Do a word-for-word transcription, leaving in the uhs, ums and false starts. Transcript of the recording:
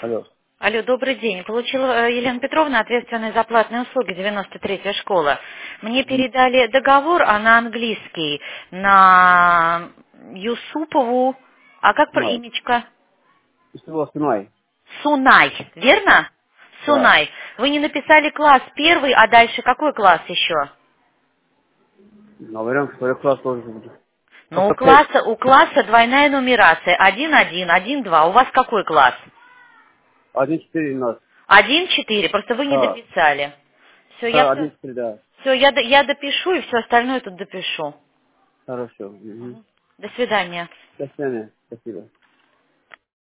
Алло. Алло, добрый день. Получила э, Елена Петровна, ответственная за платные услуги, девяносто третья школа. Мне Мгм. передали договор, а на английский, на Юсупову, а как про Сунай. имечко? Что было Сунай? Сунай, верно? Да. Сунай. Вы не написали класс первый, а дальше какой класс еще? Наверное, второй класс тоже будет. Ну, у Посмотреть. класса, у класса двойная нумерация. Один, один, один, два. У вас какой класс? Один четыре у нас. Один, четыре. Просто вы не Да. дописали. Все, я Да, все, один четыре, да. все, я, до- я допишу и все остальное тут допишу. Хорошо. Угу. До свидания. До свидания. Спасибо.